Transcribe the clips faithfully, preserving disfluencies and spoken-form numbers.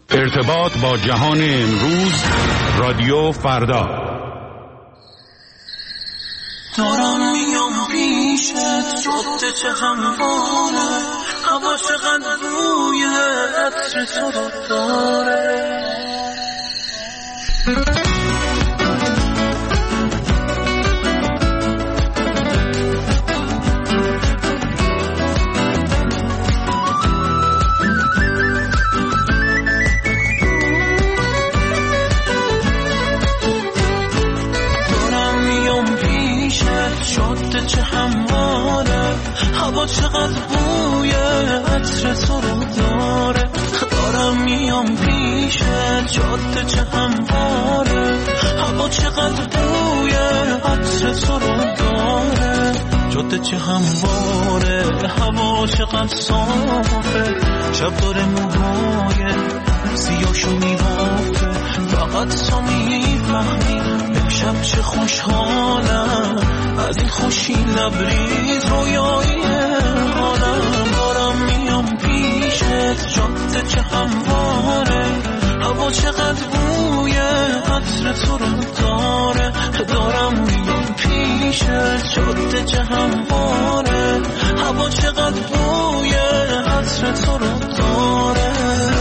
ارتباط با جهان امروز، رادیو فردا. دارم میام پیشت، جاده چه همواره، هوا چقدر روی عطر تو رو داره. شده چه همواره، هوا چقدر بوی عطر تو رو داره. دارم میام پیشت، جاده چه همواره، هوا چقدر بوی عطر تو رو داره. جاده چه همواره، هوا چقدر صافه، شب داره موهای سیاشو میبافه. فقط تو میفهمی امشب چه خوشحالم، از این خوشی لبریز رویایی حالم. دارم میام پیشت، جاده چه همواره، هوا چقدر بوی عطر تو رو داره. دارم میام پیشت، جاده چه همواره، هوا چقدر بوی عطر تو رو داره.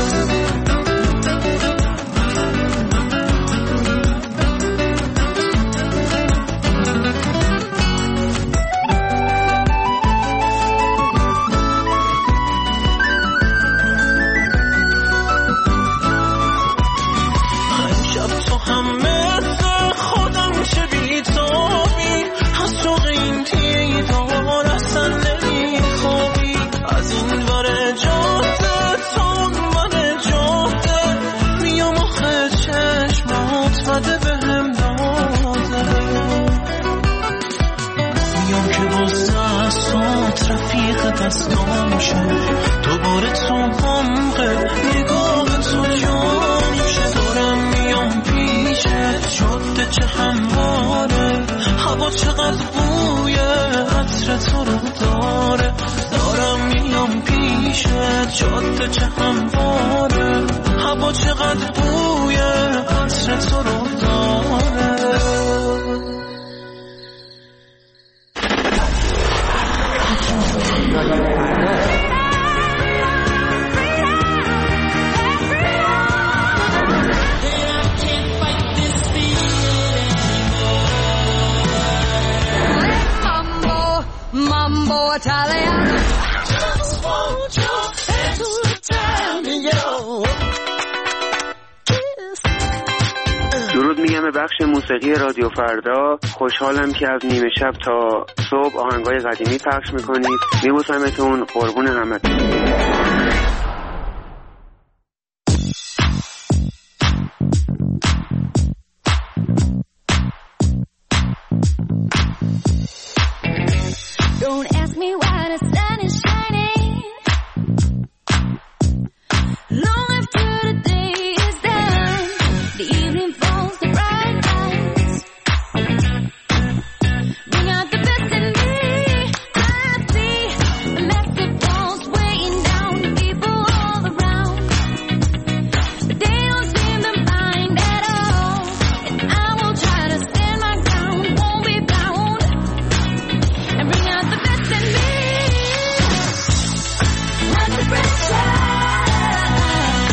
دستام شد دوباره تو همقه، نگاه تو جان شد. دارم میام پیشت، جاده چه همواره، هوا چقدر بوی عطر تو رو داره. دارم میام پیشت، جاده چه همواره، هوا چقدر بوی عطر تو رو داره. درود میگم به بخش موسیقی رادیو فردا. خوشحالم که از نیمه شب تا صبح آهنگای قدیمی پخش میکنید. میبوسمتون، قربون همتون. Pressure.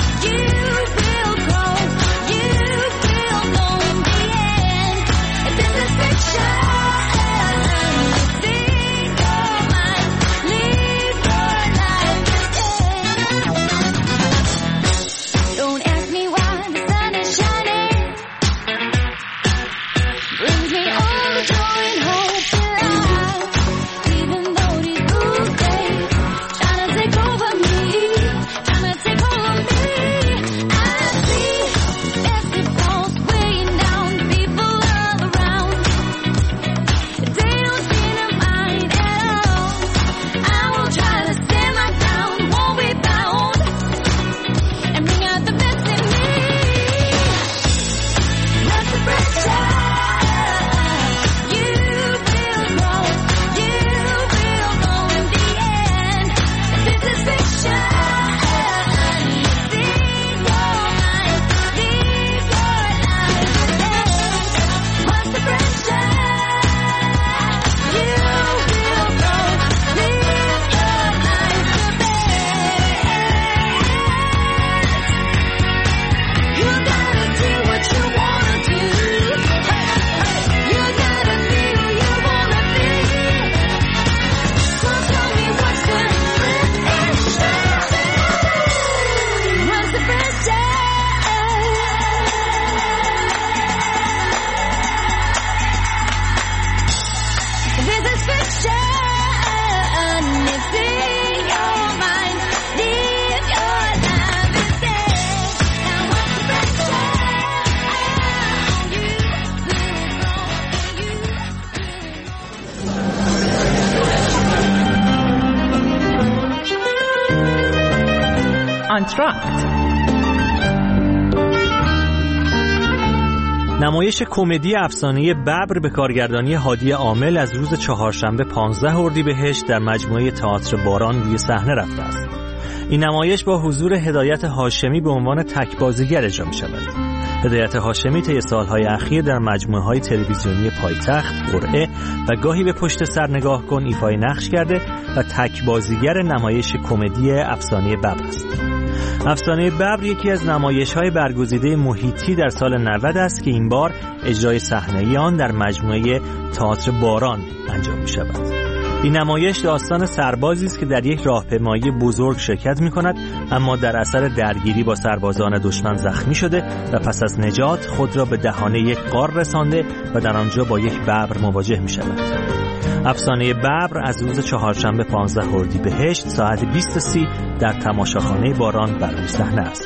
کانترکت. نمایش کمدی افسانه ببر به کارگردانی هادی عامل از روز چهارشنبه پانزده اردیبهشت در مجموعه تئاتر باران روی صحنه رفته است. این نمایش با حضور هدایت هاشمی به عنوان تک بازیگر اجرا می شود. هدایت هاشمی طی سالهای اخیر در مجموعه‌های تلویزیونی پایتخت، قرعه و گاهی به پشت سر نگاه کن ایفای نقش کرده و تک بازیگر نمایش کمدی افسانه ببر است. افسانه ببر یکی از نمایش‌های برگزیده محیطی در سال نود است که این بار اجرای صحنه‌ای آن در مجموعه تئاتر باران انجام می‌شود. این نمایش داستان سربازی است که در یک راهپیمایی بزرگ شرکت می‌کند، اما در اثر درگیری با سربازان دشمن زخمی شده و پس از نجات خود را به دهانه یک غار رسانده و در آنجا با یک ببر مواجه می‌شود. افسانه ببر از روز چهارشنبه پانزده اردیبهشت ساعت بیست و سی در تماشاخانه باران بر روی صحنه است.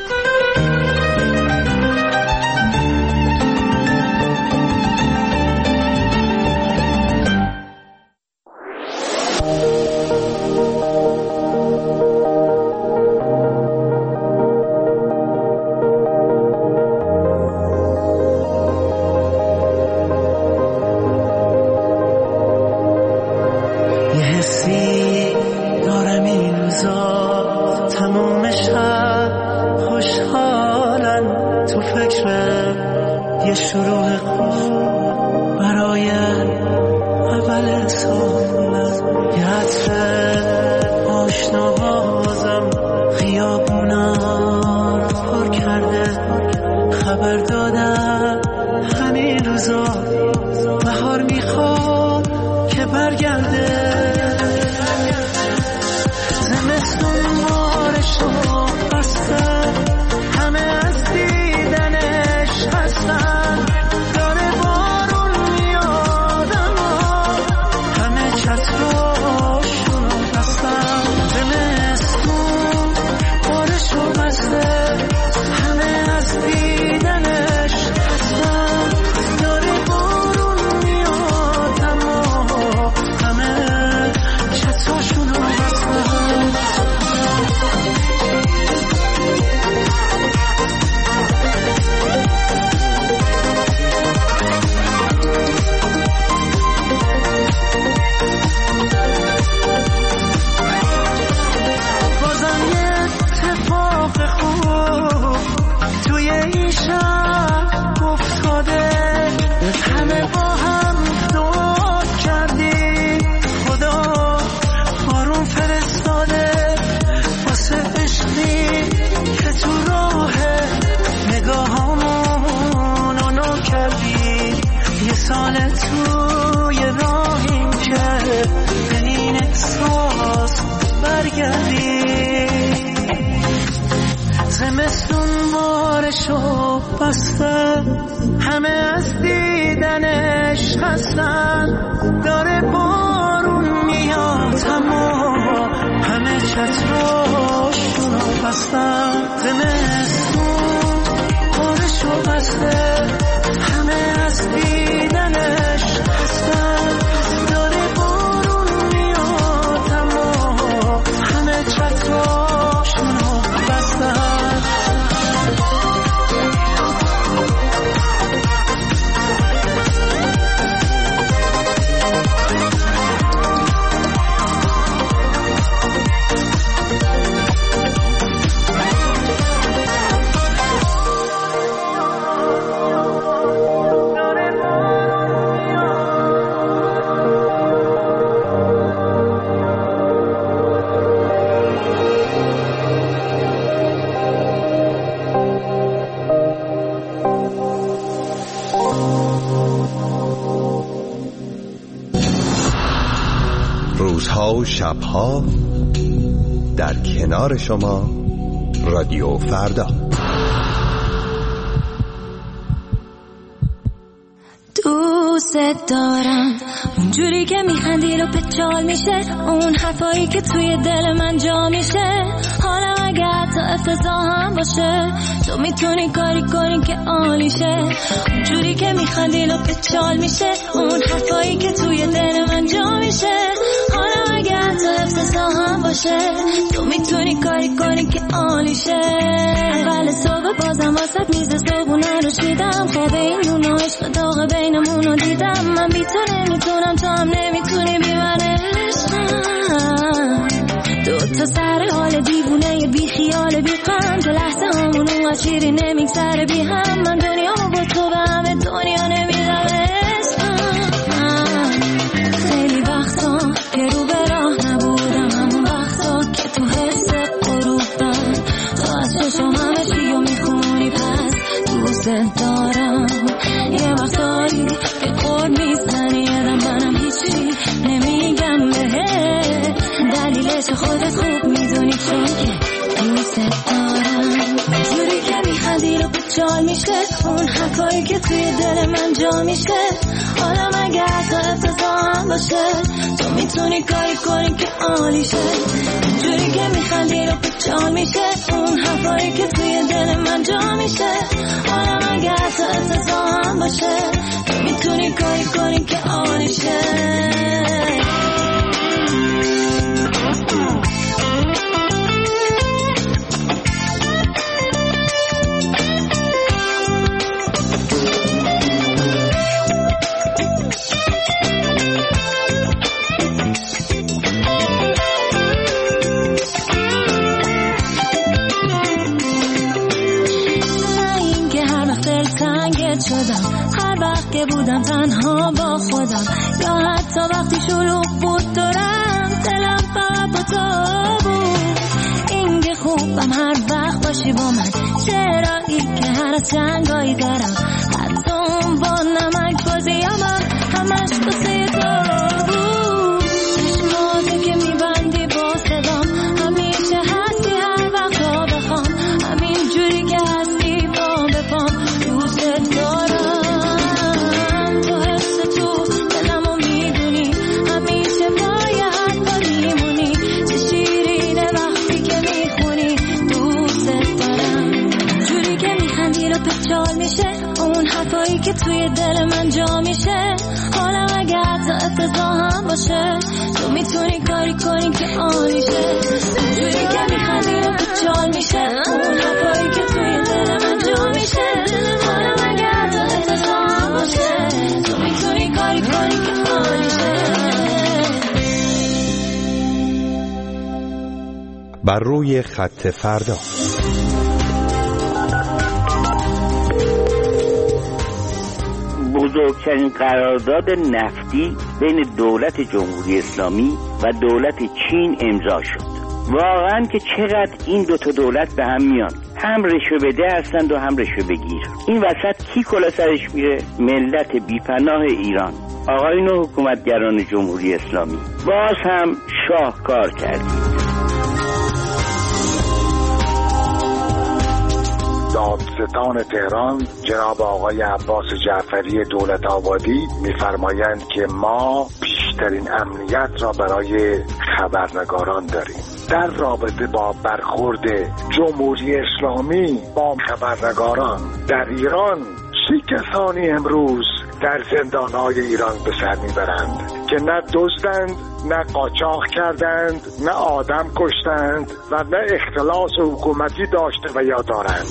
همه از دیدنش خستن، داره بارون میاد اما همه چتراشونو بستن. زمستون بارشو بسته، همه از دیدنش خستن، داره بارون میاد اما همه چتراشونو بستن. روزها و شبها در کنار شما رادیو فردا. دوست دارم اونجوری که میخندی رو پچال میشه، اون حرفایی که توی دل من جا میشه. حالا اگه حتی افتضاح هم باشه، تو میتونی کاری کنی که عالیشه. اونجوری که میخندی رو پچال میشه، اون حرفایی که توی دل من جا میشه. حالا اگر تو افتضاح هم باشه تو میتونی کاری کنی که عالی شه. اول صبح بازم واسه میز صبحونه رو چیدم، خواب این نون و عشق داغ بینمون رو دیدم. من بی تو نمیتونم تو هم نمیتونی بی من عشقم. دو تا سر حال دیوونه بی خیال بی غم که لحظه همون اون شیری نمیگذره بی هم. من دنیامو با تو به همه دنیا نمیدم عشقم. خیلی وقتا که رو به راه نبودم، همون وقتا که تو حس قروبم تو از چشم همه چی رو میخونی پس دوست دارم. یه وقتایی که قول میزنی یادم منم هیچی نمیگم بهت، دلیلش خودت خوب میدونی چون که دوست دارم. جوری که میخندی رو بچال میشه اون حرفایی که توی دل من جا میشه. حالا مگه تا افتضاح هم باشه تو میتونی کاری کنی که عالی شه. جوری که میخندی رو بچال میشه اون حرفایی که توی دل من جا میشه. حالا مگه تا افتضاح هم باشه تو میتونی کاری کنی که عالی شه. هر وقت که بودم تنها با خودم یا حتی وقتی شلوغ بود دورم دلم فقط با تو بود. این که خوبم هر وقت باشی با من، چرایی که هر از جنگایی دارم حتی اون با نمک بازیامم همش بسه تو بود. چشماته که میبندی با صدام همیشه هستی هر وقت ها بخوام، همین جوری که هستی با بپام دوست دارم. حرفایی که توی دل من جا میشه. حالا اگه حتی افتضاح هم باشه تو میتونی کاری کنی که عالی شه. جوری که میخندی رو بچال میشه اون حرفایی که توی دل من جا میشه. حالا اگه حتی افتضاح هم باشه تو میتونی کاری کنی که عالی شه. بر روی خط فردا. بزرگترین قرارداد نفتی بین دولت جمهوری اسلامی و دولت چین امضا شد. واقعا که چقدر این دو تا دولت به هم میان، هم رشوه بده هستند و هم رشوه بگیر. این وسط کی کلا سرش میره؟ ملت بیپناه ایران. آقایون و حکومتگران جمهوری اسلامی باز هم شاهکار کردید. دادستان تهران جناب آقای عباس جعفری دولت آبادی می‌فرمایند که ما بیشترین امنیت را برای خبرنگاران داریم. در رابطه با برخورد جمهوری اسلامی با خبرنگاران در ایران، چه کسانی امروز در زندان‌های ایران به سر میبرند که نه دزدند، نه قاچاق کردند، نه آدم کشتند و نه اختلاس حکومتی داشته و یا دارند.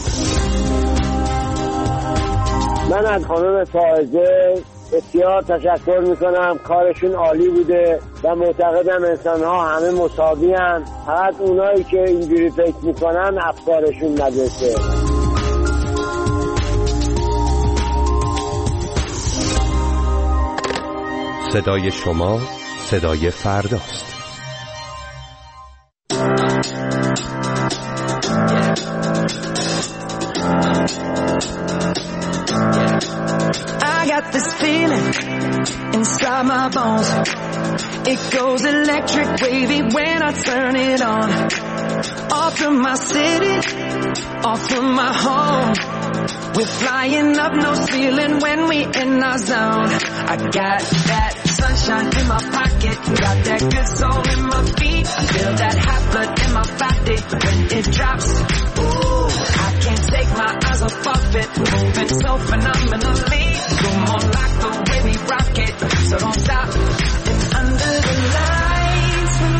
من از خانم فائزه بسیار تشکر میکنم، کارشون عالی بوده و معتقدم انسان ها همه مساوی هستند، فقط اونایی که اینجوری فکر میکنن افکارشون ندرسه. صدای شما صدای فرداست. I got this feeling inside my bones. It goes electric wavy when I turn it on. Off from my city, off from my home. We're flying up, no ceiling when we in our zone. I got that sunshine in my pocket, got that good soul in my feet. I feel that hot blood in my body when it drops. Ooh, I can't take my eyes off of it, moving so phenomenally. Come on, like the way we rock it, so don't stop. And under the lights,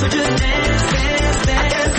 So just dance, dance, dance.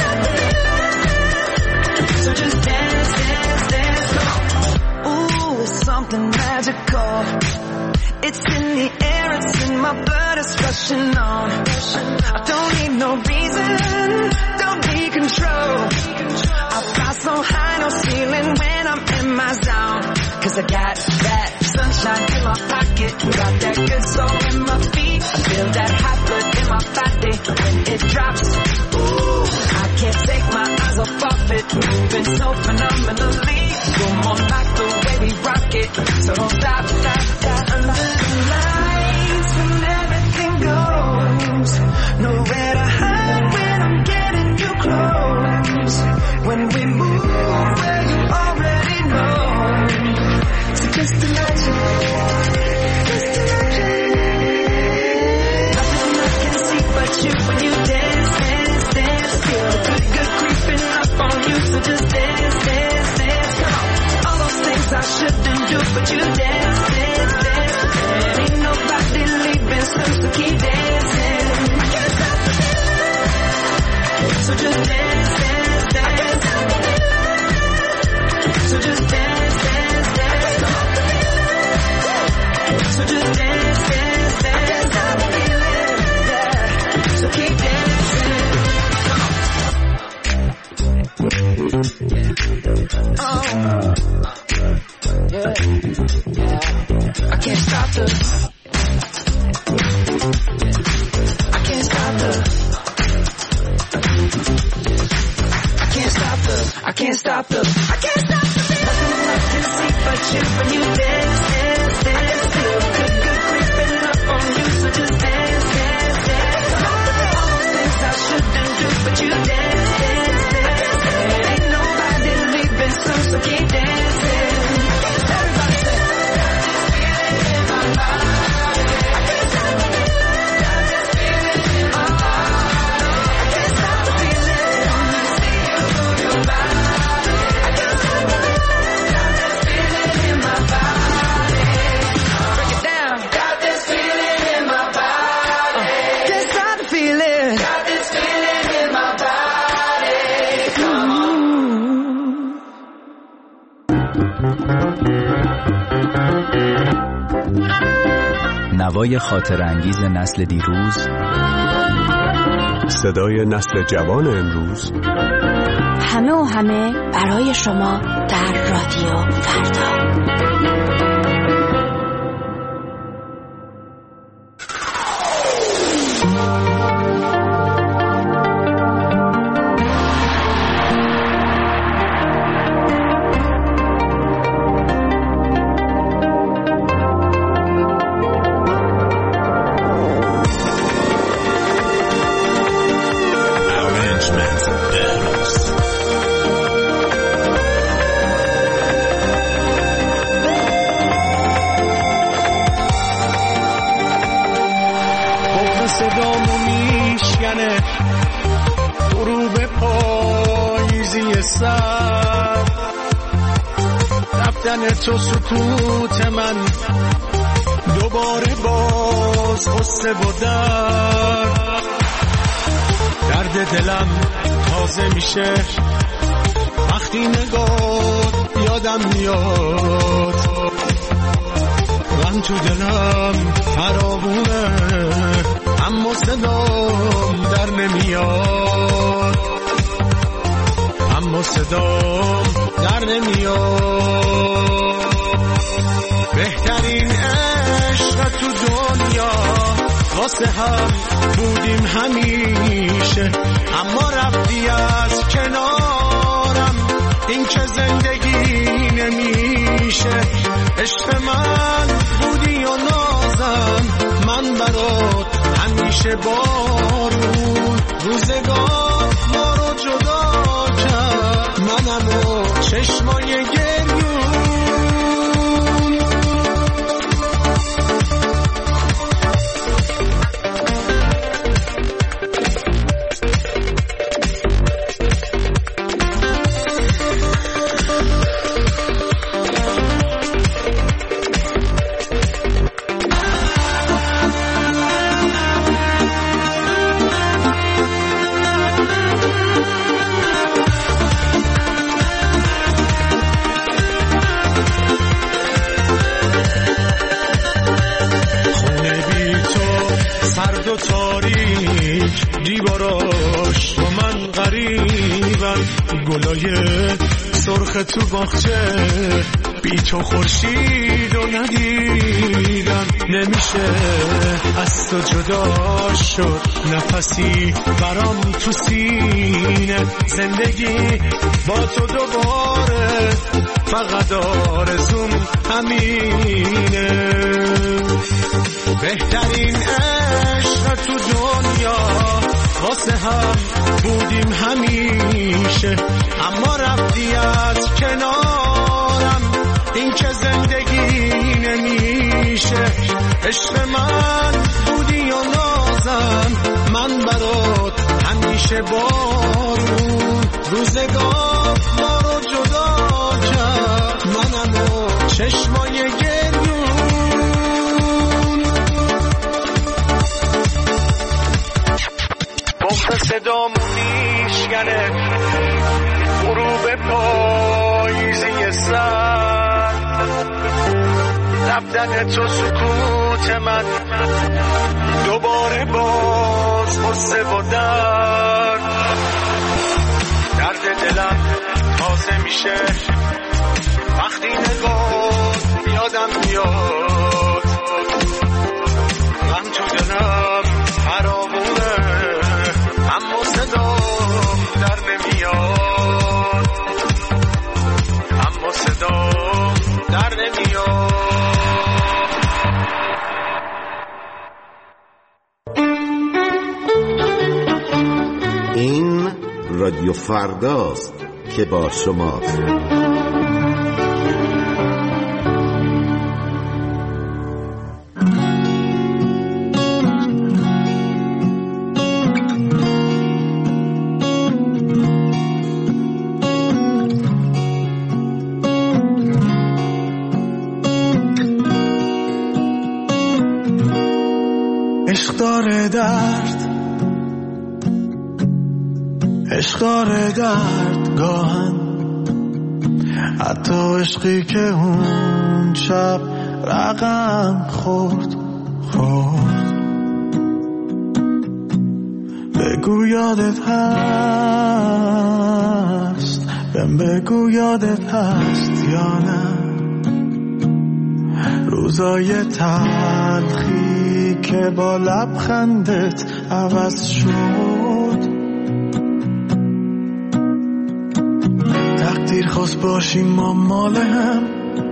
So just dance, dance, dance. Ooh, it's something magical. It's in the air, it's in my blood, it's rushing on. I don't need no reason, don't need control. I fly so high, no ceiling when I'm in my zone. Cause I got that sunshine in my pocket, got that good soul in my feet. I feel that hot blood in my body when it drops. Ooh, I can't take my eyes off of it, moving so phenomenally. You're more like the way we rock it, so don't stop, stop, stop. Under the lights when everything goes, nowhere to hide when I'm getting you close. When we move where you already know. So just imagine, just imagine. Nothing I can see but you when you dance, dance, dance. Feel the good, good creeping up on you. So just dance, dance, dance. Come on. All those things I shouldn't do, but you dance, dance, dance. And ain't nobody leaving soon, so keep dancing. I can't stop the feeling. So just dance, dance, dance. I can't stop the feeling. So just dance, dance, dance. Come on. So just dance, dance, dance. I can't stop the feeling. Yeah. So keep dancing. Oh. Yeah. Yeah. I can't stop the. I can't stop the. I can't stop the. I can't stop the. I can't stop the. Nothing I can see but you when you dance, dance, dance. Feel good, good creeping up on you, so just dance, dance, dance. All those things I shouldn't do, but you dance, dance, dance. Ain't nobody leaving soon, so keep dancing. Everybody say, got this feeling in my body. I can't stop the feeling. Got this feeling in my body. I can't stop the feeling. See you move your body. I can't stop the feeling. Got this feeling in my body. Break it down. Got this feeling in my body. Can't stop the feeling. Got this feeling in my body. Come on. نوای خاطر انگیز نسل دیروز، صدای نسل جوان امروز، همه و همه برای شما در رادیو فردا. تو سکوت من دوباره باز غصه و درد درد دلم تازه میشه وقتی نگات یادم میاد من تو دلم فراوونه اما صدام در نمیاد اما صدام در نمیاد بهترین عشق تو دنیا واسه هم بودیم همیشه اما رفتی از کنارم این که زندگی نمیشه عشق من بودی و نازم من برات همیشه بارون روزگار ما رو جدا کرد منم و چشمای گریون داشت با من غریبم، گلای سرخ تو باغچه بی تو خورشید و ندیدم. نمیشه از تو جدا شد نفسی برام تو سینه، زندگی با تو دوباره فقط آرزوم همینه. بهترین عشق تو دنیا واسه هم بودیم همیشه، اما رفتی از کنارم، این که زندگی نمیشه. عشق من بودی و نازم، من برات همیشه بارون. روزگار ما رو جدا کرد، منم و چشمای گریون. بغض صدامو میشکنه غروب پاییزی سر، رفتن تو سکوت من دوباره باز غصه و درد. درد دلم تازه میشه وقتی نگاه یادم میاد، غم تو دلم فراوونه اما صدام در نمیاد، اما صدام در نمیاد. این رادیو فرداست که با شماست. عشق داره درد، عشق داره درد گاهن، حتی عشقی که اون شب رقم خورد خورد. بگو یادت هست، بهم بگو یادت هست یا نه، روزای تلخی که با لبخندت عوض شد. تقدیر خواست باشیم ما مال هم،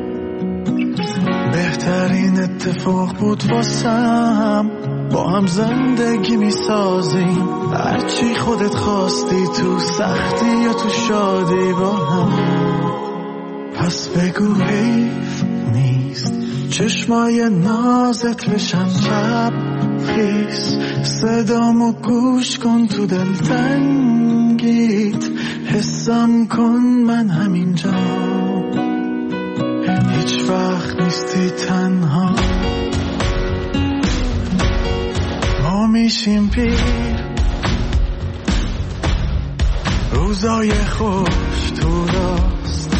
بهترین اتفاق بود واسم. با هم زندگی می سازیم، هرچی خودت خواستی، تو سختی یا تو شادی با هم. پس بگو حیف نیست چشمای نازت بشن شب خیس، صدامو گوش کن تو دل تنگیت، حسم کن من همینجا، هیچ وقت نیستی تنها. ما میشیم پیر، روزای خوش تو راست،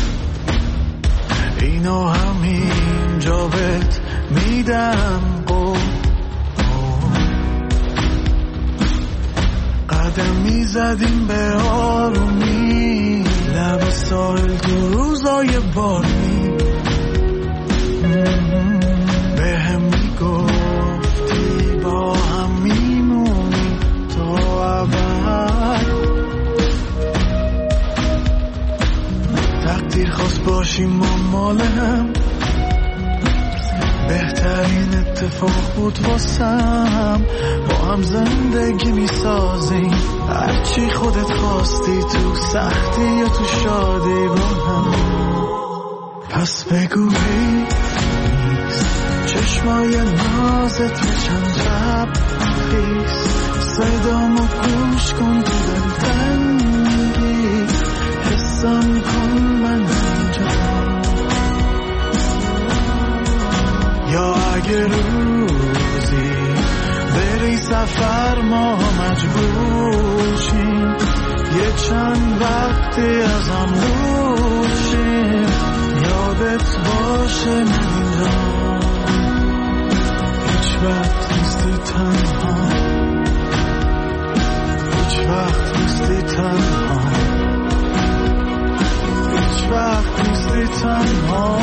اینو همینجا بهت میدم قول. قدم میزدیم به آرومی، لب ساحل تو روزای بارمی، به هم میگفتی با هم میمونی تا ابد. تقدیر خواست باشیم ما مال هم، بهترین اتفاق بود واسم. با هم زندگی میسازیم، هرچی خودت خواستی، تو سختی یا تو شادی با هم. پس بگو حیف نیست چشمای نازت بشن شب خیس، صدامو گوش کن تو دل تنگی، حسم کن من اینجا. یا اگه روزی بری سفر ما مجبور شیم، یه چند وقتی از هم دور شیم، یادت باشه من اینجا، هیچ وقت نیستی تنها، هیچ وقت نیستی تنها، هیچ وقت نیستی تنها،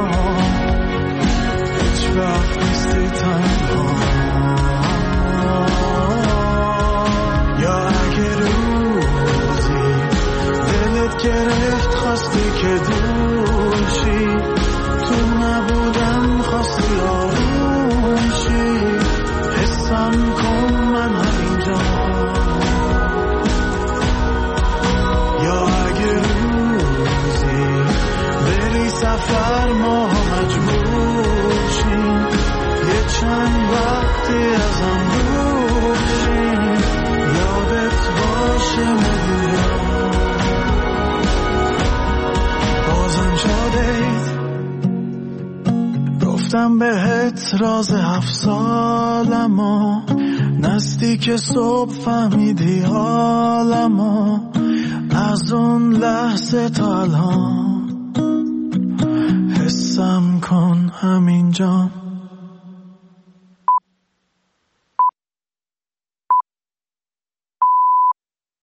هیچ وقت نیستی تنها. یا اگه روزی دلت گرفت خواستی که دور شی، تو نبودم خواستی آروم شی، حسم کن من همینجا. یا اگه روزی بری سفر ما مجبور شیم، یه چند وقتی ازم دور شیم، یادت باشه مدیرم بازم شدید. گفتم بهت راز هفت سالمو، نزدیک صبح فهمیدی حالمو، از اون لحظه تا الان